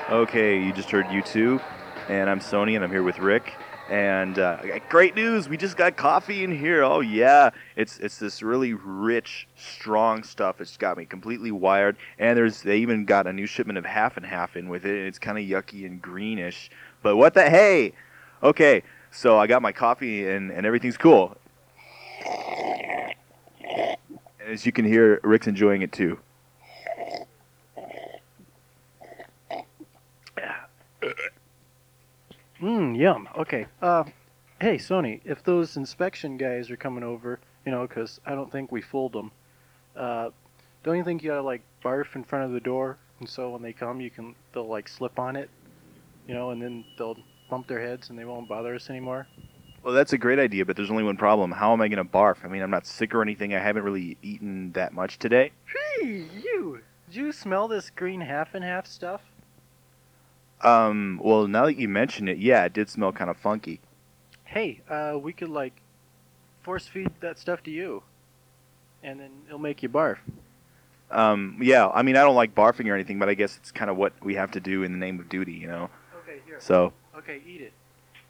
Okay, you just heard U2, and I'm Sony, and I'm here with Rick. And great news! We just got coffee in here. Oh yeah, it's this really rich, strong stuff. It's got me completely wired. And they even got a new shipment of half and half in with it. And it's kind of yucky and greenish. But what the hey? Okay, so I got my coffee and everything's cool. And as you can hear, Rick's enjoying it too. Yum. Okay. Hey, Sony, if those inspection guys are coming over, 'cause I don't think we fooled them, uh, don't you think you gotta, like, barf in front of the door? And so when they come, they'll, like, slip on it, and then they'll bump their heads and they won't bother us anymore? Well, that's a great idea, but there's only one problem. How am I going to barf? I mean, I'm not sick or anything. I haven't really eaten that much today. Hey, you! Did you smell this green half and half stuff? Well, now that you mention it, yeah, it did smell kind of funky. Hey, we could, like, force feed that stuff to you, and then it'll make you barf. Yeah, I mean, I don't like barfing or anything, but I guess it's kind of what we have to do in the name of duty, you know? Okay, here. So. Okay, eat it.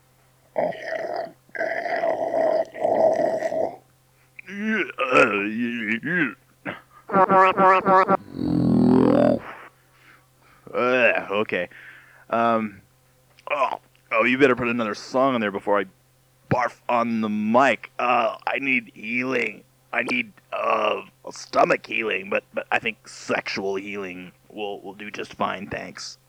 Okay. Um, oh, you better put another song on there before I barf on the mic. I need healing. I need stomach healing, but I think sexual healing will do just fine. Thanks.